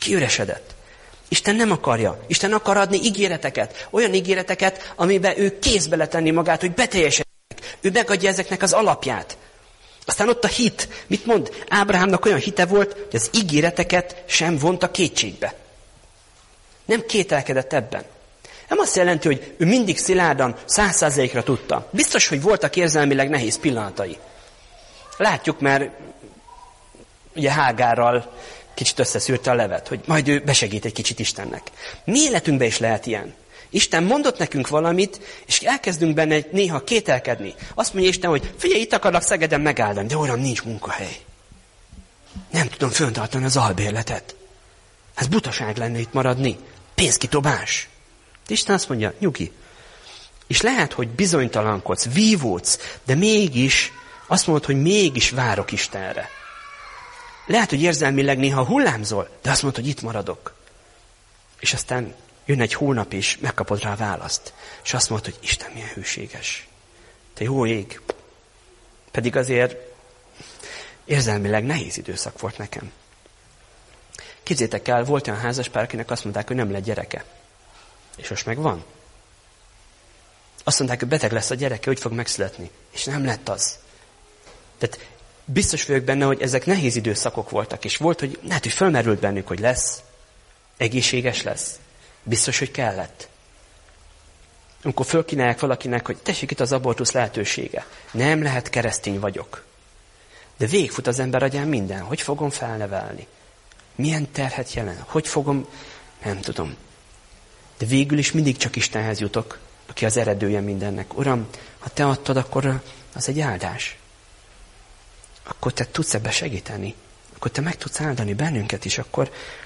Kiüresedett. Isten nem akarja. Isten akar adni ígéreteket. Olyan ígéreteket, amiben ő kézbe letenni magát, hogy beteljesedjenek. Ő megadja ezeknek az alapját. Aztán ott a hit. Mit mond? Ábrahámnak olyan hite volt, hogy az ígéreteket sem vonta kétségbe. Nem kételkedett ebben. Nem azt jelenti, hogy ő mindig szilárdan 100%-ra tudta. Biztos, hogy voltak érzelmileg nehéz pillanatai. Látjuk, mert ugye Hágárral kicsit összeszűrte a levet, hogy majd ő besegít egy kicsit Istennek. Mi életünkben is lehet ilyen. Isten mondott nekünk valamit, és elkezdünk benne néha kételkedni. Azt mondja Isten, hogy figyelj, itt akarlak Szegeden megáldani, de olyan nincs munkahely. Nem tudom föntartani az albérletet. Ez butaság lenne itt maradni. Pénzkitobás. Isten azt mondja, nyugi. És lehet, hogy bizonytalankodsz, vívódsz, de mégis azt mondod, hogy mégis várok Istenre. Lehet, hogy érzelmileg néha hullámzol, de azt mondod, hogy itt maradok. És aztán jön egy hónap, és megkapod rá a választ. És azt mondod, hogy Isten milyen hűséges. Te jó ég. Pedig azért érzelmileg nehéz időszak volt nekem. Képzeljétek el, volt olyan házaspár, akinek azt mondták, hogy nem lett gyereke. És most meg van. Azt mondták, hogy beteg lesz a gyereke, hogy fog megszületni. És nem lett az. Tehát biztos vagyok benne, hogy ezek nehéz időszakok voltak. És volt, hogy lehet, hogy fölmerült bennük, hogy lesz. Egészséges lesz. Biztos, hogy kellett. Amikor fölkínálják valakinek, hogy tessék itt az abortusz lehetősége. Nem lehet, keresztény vagyok. De végigfut az ember agyán minden. Hogy fogom felnevelni? Milyen terhet jelent? Hogy fogom? Nem tudom. De végül is mindig csak Istenhez jutok, aki az eredője mindennek. Uram, ha te adtad, akkor az egy áldás. Akkor te tudsz ebbe segíteni. Akkor te meg tudsz áldani bennünket is. Akkor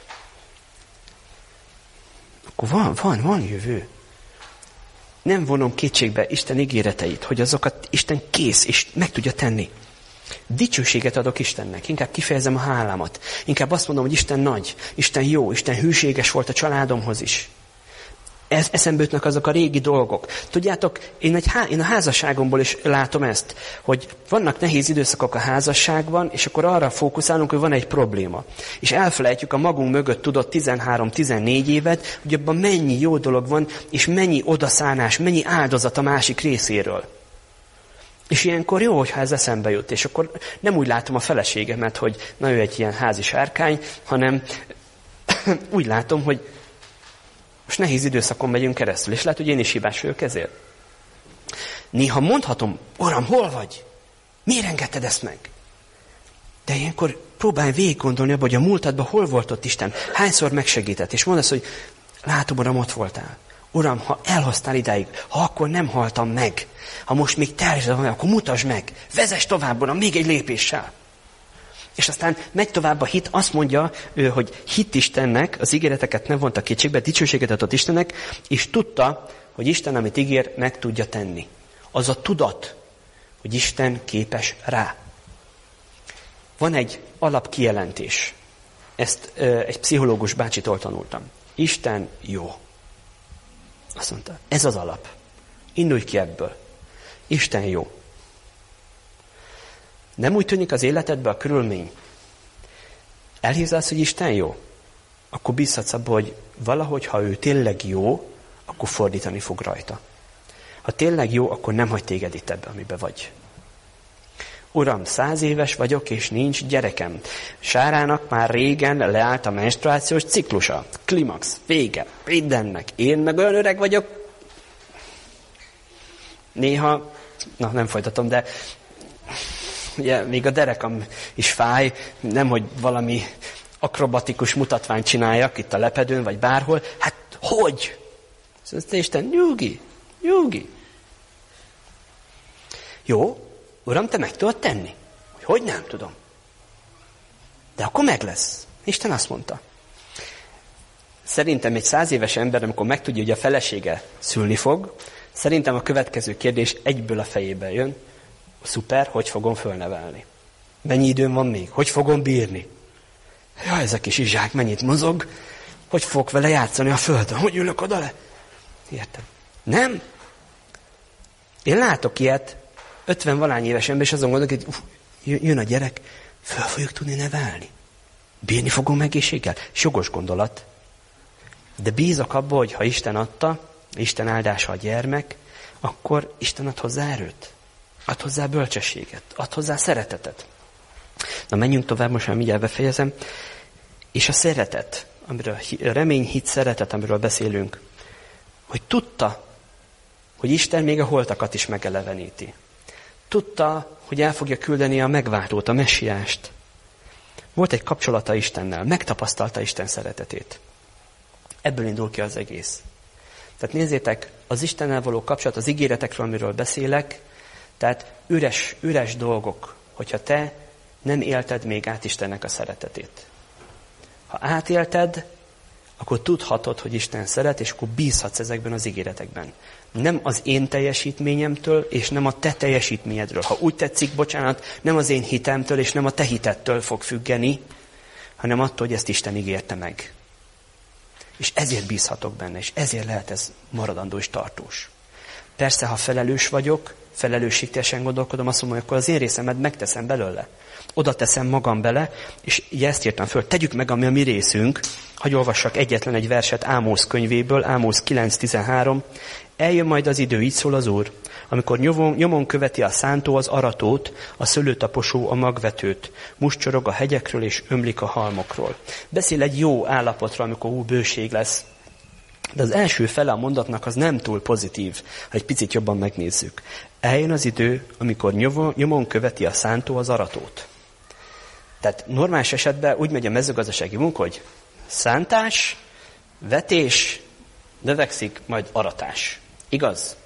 van jövő. Nem vonom kétségbe Isten ígéreteit, hogy azokat Isten kész, és meg tudja tenni. Dicsőséget adok Istennek, inkább kifejezem a hálámat. Inkább azt mondom, hogy Isten nagy, Isten jó, Isten hűséges volt a családomhoz is. Eszembe jutnak azok a régi dolgok. Tudjátok, én a házasságomból is látom ezt, hogy vannak nehéz időszakok a házasságban, és akkor arra fókuszálunk, hogy van egy probléma. És elfelejtjük a magunk mögött tudott 13-14 évet, hogy abban mennyi jó dolog van, és mennyi odaszánás, mennyi áldozat a másik részéről. És ilyenkor jó, hogyha ez eszembe jut, és akkor nem úgy látom a feleségemet, hogy na ő egy ilyen házi sárkány, hanem úgy látom, hogy most nehéz időszakon megyünk keresztül, és lehet, hogy én is hibás vagyok ezért. Néha mondhatom, Uram, hol vagy? Miért engedted ezt meg? De ilyenkor próbálj végig gondolni abba, hogy a múltadban hol volt ott Isten, hányszor megsegített, és mondd azt, hogy látom, Uram, ott voltál. Uram, ha elhoztál idáig, ha akkor nem haltam meg, ha most még terjed van, akkor mutasd meg, vezess tovább, Uram, még egy lépéssel. És aztán megy tovább a hit, azt mondja, hogy hitt Istennek, az ígéreteket nem vonta kétségbe, dicsőséget adott Istennek, és tudta, hogy Isten, amit ígér, meg tudja tenni. Az a tudat, hogy Isten képes rá. Van egy alapkijelentés. Ezt egy pszichológus bácsitól tanultam. Isten jó. Azt mondta, ez az alap. Indulj ki ebből. Isten jó. Nem úgy tűnik az életedben a körülmény. Elhiszed, hogy Isten jó? Akkor bízhatsz abba, hogy valahogy, ha ő tényleg jó, akkor fordítani fog rajta. Ha tényleg jó, akkor nem hagy téged itt ebbe, amiben vagy. Uram, 100 éves vagyok, és nincs gyerekem. Sárának már régen leállt a menstruációs ciklusa. Klimax, vége, mindennek. Én meg olyan öreg vagyok. Néha, nem folytatom, de ugye még a derekam is fáj, nemhogy valami akrobatikus mutatványt csináljak itt a lepedőn, vagy bárhol. Hát hogy? Szóval Isten, nyugi. Jó, Uram, te meg tudod tenni? Hogy nem tudom. De akkor meg lesz. Isten azt mondta. Szerintem egy 100 éves ember, amikor megtudja, hogy a felesége szülni fog, szerintem a következő kérdés egyből a fejébe jön. Szuper, hogy fogom fölnevelni? Mennyi időm van még? Hogy fogom bírni? Ja, ez a kis izsák mennyit mozog? Hogy fogok vele játszani a földön? Hogy ülök oda le? Értem. Nem? Én látok ilyet, 50 valány éves ember, és azon gondolok, hogy jön a gyerek, föl fogjuk tudni nevelni. Bírni fogom egészséggel? Jogos gondolat. De bízok abba, hogy ha Isten adta, Isten áldása a gyermek, akkor Isten ad hozzá erőt, ad hozzá bölcsességet, ad hozzá szeretetet. Na menjünk tovább, most már mindjárt befejezem. És a szeretet, amiről a remény, hit, szeretet, amiről beszélünk, hogy tudta, hogy Isten még a holtakat is megeleveníti. Tudta, hogy el fogja küldeni a megváltót, a messiást. Volt egy kapcsolata Istennel, megtapasztalta Isten szeretetét. Ebből indul ki az egész. Tehát nézzétek, az Istennel való kapcsolat, az ígéretekről, amiről beszélek, tehát üres dolgok, hogyha te nem élted még át Istennek a szeretetét. Ha átélted, akkor tudhatod, hogy Isten szeret, és akkor bízhatsz ezekben az ígéretekben. Nem az én teljesítményemtől, és nem a te teljesítményedről. Ha úgy tetszik, bocsánat, nem az én hitemtől, és nem a te hitettől fog függeni, hanem attól, hogy ezt Isten ígérte meg. És ezért bízhatok benne, és ezért lehet ez maradandó és tartós. Persze, ha felelős vagyok, felelősségteljesen gondolkodom, azt mondom, hogy akkor az én részemet megteszem belőle. Oda teszem magam bele, és ezt írtam föl. Tegyük meg, ami a mi részünk. Hagy olvassak egyetlen egy verset Ámosz könyvéből, Ámosz 9.13. Eljön majd az idő, így szól az Úr, amikor nyomon követi a szántó az aratót, a szőlőtaposó a magvetőt, muszcsorog a hegyekről és ömlik a halmokról. Beszél egy jó állapotról, amikor bőség lesz. De az első fele a mondatnak az nem túl pozitív, ha egy picit jobban megnézzük. Eljön az idő, amikor nyomon követi a szántó az aratót. Tehát normális esetben úgy megy a mezőgazdasági munka, hogy szántás, vetés, növekszik, majd aratás. Igaz?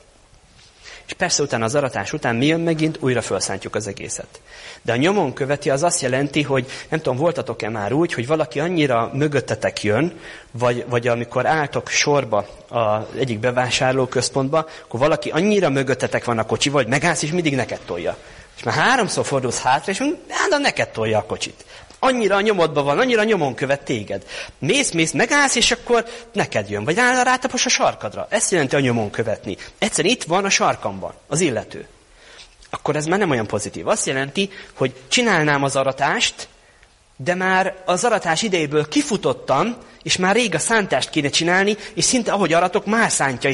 És persze utána az aratás után mi jön megint? Újra felszántjuk az egészet. De a nyomon követi az azt jelenti, hogy nem tudom, voltatok-e már úgy, hogy valaki annyira mögöttetek jön, vagy amikor álltok sorba az egyik bevásárlóközpontba, akkor valaki annyira mögöttetek van a kocsival, hogy megállsz, és mindig neked tolja. És már 3-szor fordulsz hátra, és de neked tolja a kocsit. Annyira a nyomodban van, annyira nyomon követ téged. Mész, megállsz, és akkor neked jön. Vagy rátapos a sarkadra. Ezt jelenti a nyomon követni. Egyszerűen itt van a sarkamban az illető. Akkor ez már nem olyan pozitív. Azt jelenti, hogy csinálnám az aratást, de már az aratás idejéből kifutottam, és már rég a szántást kéne csinálni, és szinte ahogy aratok, már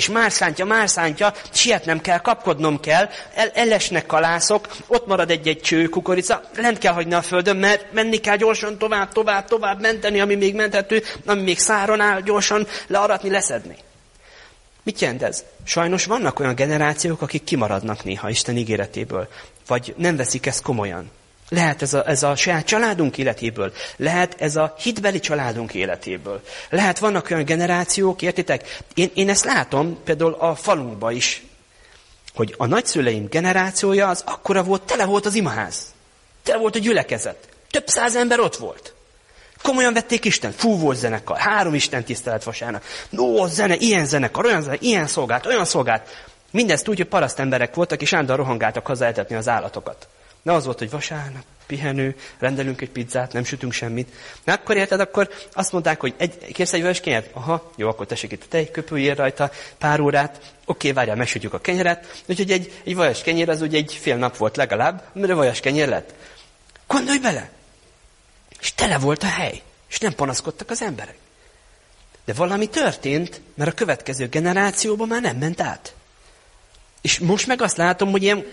szántja, sietnem kell, kapkodnom kell, elesnek kalászok, ott marad egy cső kukorica, lent kell hagyni a földön, mert menni kell gyorsan tovább menteni, ami még menthető, ami még száron áll, gyorsan learatni, leszedni. Mit jelent ez? Sajnos vannak olyan generációk, akik kimaradnak néha Isten ígéretéből, vagy nem veszik ezt komolyan. Lehet ez a saját családunk életéből, lehet ez a hitbeli családunk életéből. Lehet vannak olyan generációk, értitek? Én ezt látom például a falunkban is, hogy a nagyszüleim generációja az akkora volt, tele volt az imaház. Tele volt a gyülekezet. Több 100 ember ott volt. Komolyan vették Isten, fúvós zenekar, 3 Isten tisztelet vasárnap. No, zene, ilyen zenekar, olyan zene, ilyen szolgált, olyan szolgált. Mindezt úgy, hogy paraszt emberek voltak, és állandóan rohangáltak haza etetni az állatokat. Ne az volt, hogy vasárnap, pihenő, rendelünk egy pizzát, nem sütünk semmit. Na akkor érted, akkor azt mondták, hogy kérsz egy vörös kenyeret? Aha, jó, akkor tessék itt a tej, köpüljél rajta pár órát. Oké, várjál, megsütjük a kenyeret. Úgyhogy egy vajas kenyér az ugye egy fél nap volt legalább, amire vajas kenyér lett. Gondolj bele! És tele volt a hely, és nem panaszkodtak az emberek. De valami történt, mert a következő generációban már nem ment át. És most meg azt látom, hogy ilyen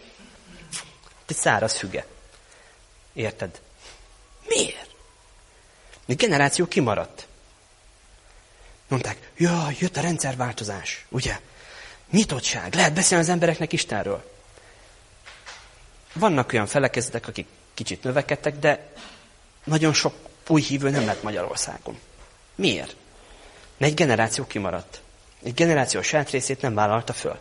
egy száraz füge. Érted? Miért? A generáció kimaradt. Mondták, jaj, jött a rendszerváltozás, ugye? Nyitottság, lehet beszélni az embereknek Istenről. Vannak olyan felekezetek, akik kicsit növekedtek, de nagyon sok új hívő nem lett Magyarországon. Miért? Mert egy generáció kimaradt. Egy generáció a saját részét nem vállalta föl.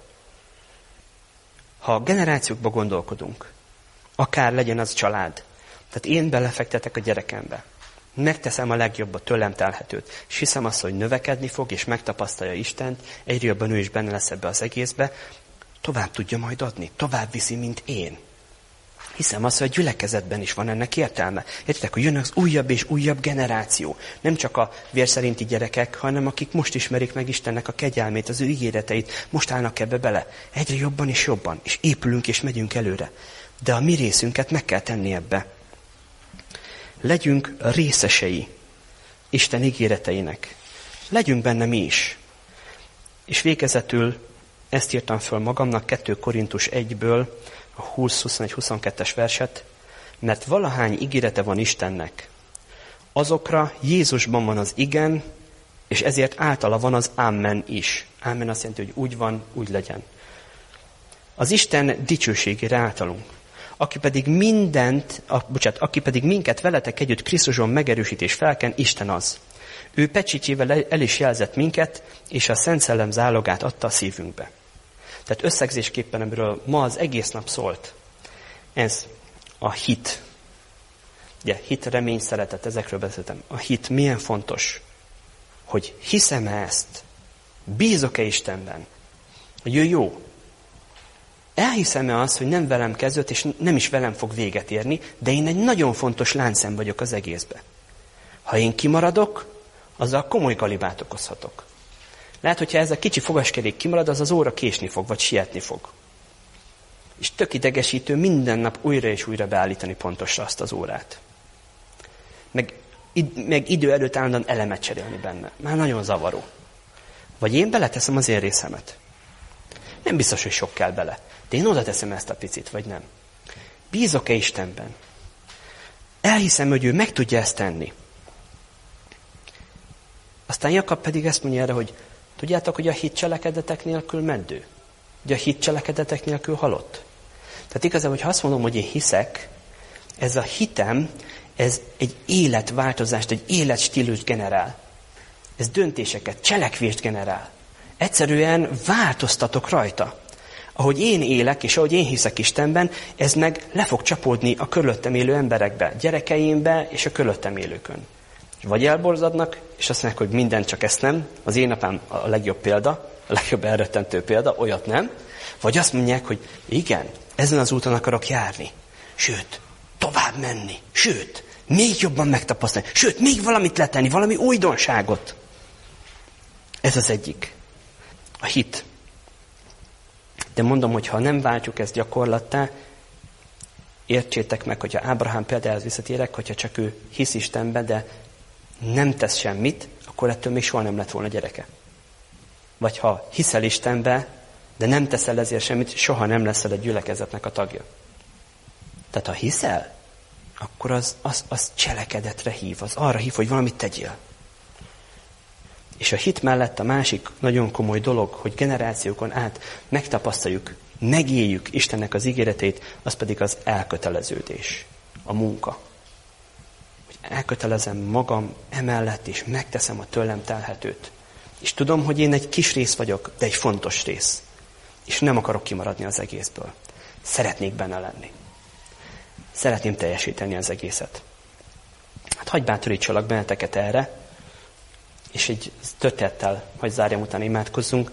Ha a generációkba gondolkodunk, akár legyen az család, tehát én belefektetek a gyerekembe, megteszem a legjobbat, tőlem telhetőt, és hiszem azt, hogy növekedni fog, és megtapasztalja Istent, egyre jobban ő is benne lesz ebbe az egészbe, tovább tudja majd adni, tovább viszi, mint én. Hiszem azt, hogy a gyülekezetben is van ennek értelme. Értitek, hogy jön az újabb és újabb generáció. Nem csak a vérszerinti gyerekek, hanem akik most ismerik meg Istennek a kegyelmét, az ő ígéreteit, most állnak ebbe bele. Egyre jobban és jobban, és épülünk és megyünk előre. De a mi részünket meg kell tenni ebbe. legyünk részesei Isten ígéreteinek. Legyünk benne mi is. És végezetül ezt írtam föl magamnak 2 Korintus 1-ből, a 20-21-22-es verset, mert valahány ígérete van Istennek, azokra Jézusban van az igen, és ezért általa van az amen is. Amen azt jelenti, hogy úgy van, úgy legyen. Az Isten dicsőségére általunk. Aki pedig minket veletek együtt Krisztuson megerősít és felken, Isten az. Ő pecsítjével el is jelzett minket, és a Szent Szellem zálogát adta a szívünkbe. Tehát összegzésképpen, amiről ma az egész nap szólt, ez a hit. Ugye, hit, remény, szeretet, ezekről beszéltem. A hit milyen fontos, hogy hiszem-e ezt, bízok-e Istenben, hogy ő jó. Elhiszem-e azt, hogy nem velem kezdődött, és nem is velem fog véget érni, de én egy nagyon fontos láncszem vagyok az egészbe. Ha én kimaradok, azzal komoly galibát okozhatok. Lehet, hogyha ez a kicsi fogaskerék kimarad, az óra késni fog, vagy sietni fog. És tök idegesítő minden nap újra és újra beállítani pontosra azt az órát. Meg idő előtt állandóan elemet cserélni benne. Már nagyon zavaró. Vagy én beleteszem az én részemet. Nem biztos, hogy sok kell bele. De én oda teszem ezt a picit, vagy nem. Bízok-e Istenben? Elhiszem, hogy ő meg tudja ezt tenni. Aztán Jakab pedig ezt mondja erre, hogy tudjátok, hogy a hit cselekedetek nélkül meddő. Hogy a hit cselekedetek nélkül halott. Tehát igazából, hogyha azt mondom, hogy én hiszek, ez a hitem, ez egy életváltozást, egy életstílust generál. Ez döntéseket, cselekvést generál. Egyszerűen változtatok rajta. Ahogy én élek, és ahogy én hiszek Istenben, ez meg le fog csapódni a körülöttem élő emberekbe, gyerekeimbe és a körülöttem élőkön. Vagy elborzadnak, és azt mondják, hogy minden csak ezt nem. Az én apám a legjobb példa, a legjobb elrettentő példa, olyat nem. Vagy azt mondják, hogy igen, ezen az úton akarok járni. Sőt, tovább menni. Sőt, még jobban megtapasztalni. Sőt, még valamit letenni, valami újdonságot. Ez az egyik. A hit. De mondom, hogy ha nem váltjuk ezt gyakorlattá, értsétek meg, hogyha Ábrahám példájához visszatérek, hogyha csak ő hisz Istenbe, de nem tesz semmit, akkor ettől még soha nem lett volna gyereke. Vagy ha hiszel Istenbe, de nem teszel ezért semmit, soha nem leszel egy gyülekezetnek a tagja. Tehát ha hiszel, akkor az cselekedetre hív, az arra hív, hogy valamit tegyél. És a hit mellett a másik nagyon komoly dolog, hogy generációkon át megtapasztaljuk, megéljük Istennek az ígéretét, az pedig az elköteleződés, a munka. Hogy elkötelezem magam emellett, és megteszem a tőlem telhetőt. És tudom, hogy én egy kis rész vagyok, de egy fontos rész. És nem akarok kimaradni az egészből. Szeretnék benne lenni. Szeretném teljesíteni az egészet. Hát hagyj bátorítsalak benneteket erre, és egy történettel, hogy zárjam után imádkozzunk.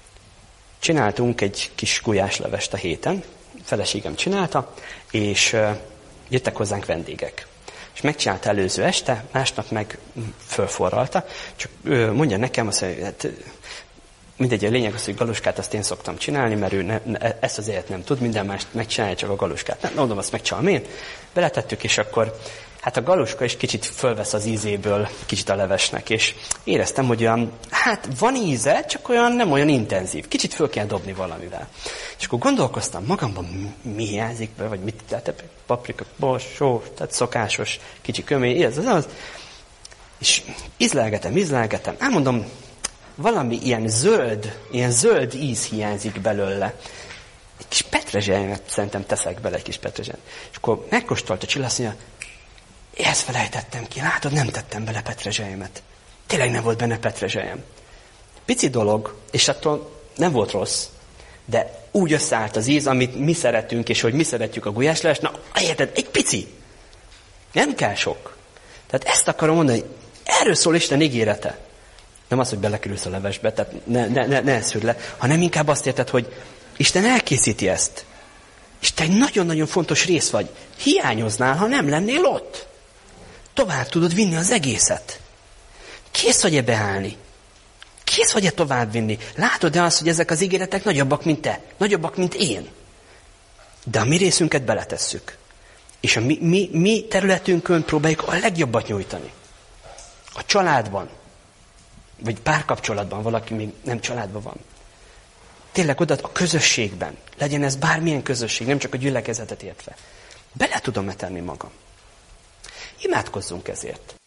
Csináltunk egy kis gulyáslevest a héten, feleségem csinálta, és jöttek hozzánk vendégek. És megcsinálta előző este, másnap meg fölforralta, csak mondja nekem, azt mondja, hát mindegy, a lényeg az, hogy galuskát azt én szoktam csinálni, mert ő ezt az élet nem tud, minden mást megcsinálja, csak a galuskát. Nem mondom, azt megcsinálom én. Beletettük, és akkor hát a galuska is kicsit fölvesz az ízéből, kicsit a levesnek, és éreztem, hogy olyan, hát van íze, csak olyan nem olyan intenzív. Kicsit föl kell dobni valamivel. És akkor gondolkoztam magamban, mi hiányzik be, vagy mit, tehát paprika, bors, só, tehát szokásos, kicsi kömény, ez az. És ízlelgetem, elmondom, valami ilyen zöld íz hiányzik belőle. Egy kis petrezselyemet szerintem teszek bele, egy kis petrezselyet. És akkor megkóstolt a Csilla, azt mondja, ezt felejtettem ki, látod, nem tettem bele petrezselyemet. Tényleg nem volt benne petrezselyem. Pici dolog, és attól nem volt rossz, de úgy összeállt az íz, amit mi szeretünk, és hogy mi szeretjük a gulyáslevest, na érted, egy pici. Nem kell sok. Tehát ezt akarom mondani, hogy erről szól Isten ígérete. Nem az, hogy belekerülsz a levesbe, tehát ne szűrd le, hanem inkább azt érted, hogy Isten elkészíti ezt. És te egy nagyon-nagyon fontos rész vagy. Hiányoznál, ha nem lennél ott. Tovább tudod vinni az egészet. Kész vagy-e beállni? Kész vagy-e tovább vinni? Látod-e azt, hogy ezek az ígéretek nagyobbak, mint te? Nagyobbak, mint én? De a mi részünket beletesszük. És a mi területünkön próbáljuk a legjobbat nyújtani. A családban, vagy párkapcsolatban, valaki még nem családban van. Tényleg oda a közösségben, legyen ez bármilyen közösség, nem csak a gyülekezetet értve. Bele tudom tenni magam. Imádkozzunk ezért.